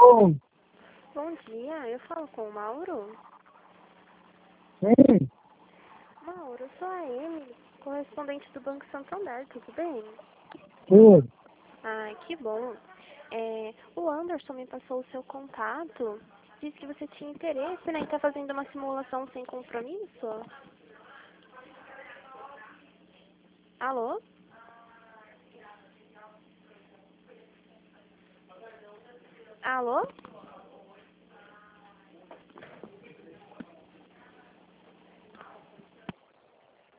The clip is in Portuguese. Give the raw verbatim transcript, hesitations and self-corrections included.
Bom, Bom dia, eu falo com o Mauro. sim, Mauro, eu sou a Emily, correspondente do Banco Santander, tudo bem? tudo. Ai, que bom. É, o Anderson me passou o seu contato, disse que você tinha interesse, né, em estar fazendo uma simulação sem compromisso. Alô? Alô?